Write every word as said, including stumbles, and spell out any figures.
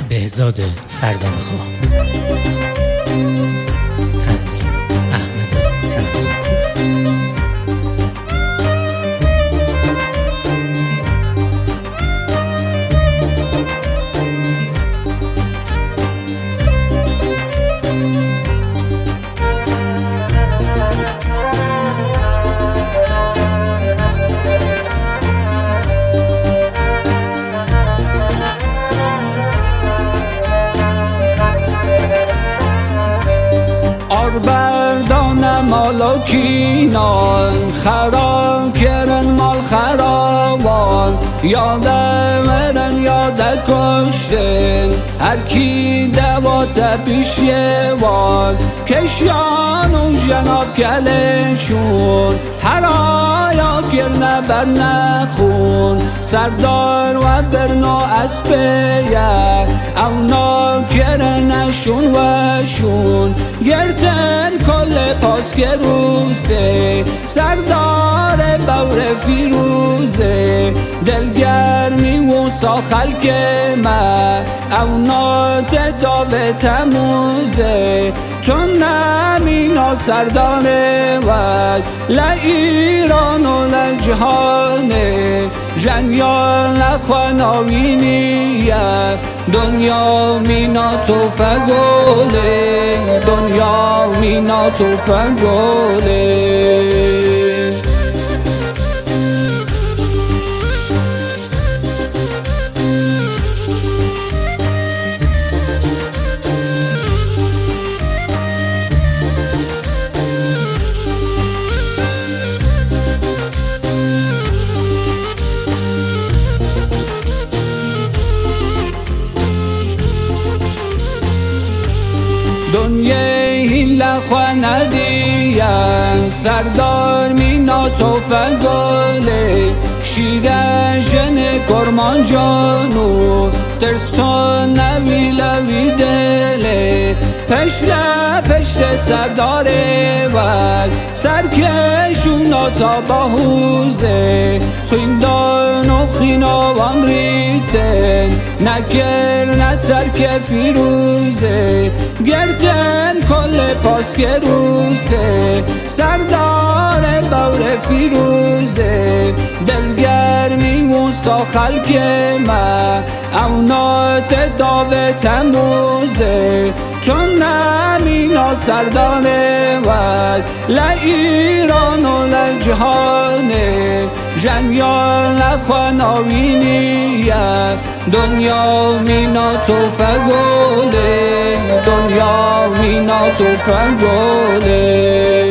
بهزاد فرزانه‌خواه. تنظیم احمد رمضانپور. بردان مالکینان خراب کرن مال خرابان، یادم ورن یاد کشتن هر کی دوات پیشیوان، کشیان و جناب کلشون هر آیا کرنه بر نخون، سردار و برنو اسبیه اونا کرنشون وشون، گردن کل پاس که روزه سردار بور فیروزه، دلگرمی و ساخل که ما اونا تتاب تموزه، چون نمینا سردانه وقت لایران و لجهانه، جنیار نخواناوینیه دنیا مینا تو فگوله، دنیا مینا تو فگوله. دنیای لخوا ندیان سردار مینا تو فگوله، شیره جن کرمان جانو ترسان نوی لوی دله، پشت پشت سرداره وز سرکشونا تا باهوزه، خیندان و خیناوان ریتن نکر نترک فیروزه، گردن کل پاس که روزه سردار بور فیروزه، دلگرمی و ساخل که ما اونا تداوه تموزه، چون نمینا سردانه وقت لایران و لجهانه، جنیار نخواناوینیه دنیا مینا تو فگوله، دنیا مینا تو فگوله.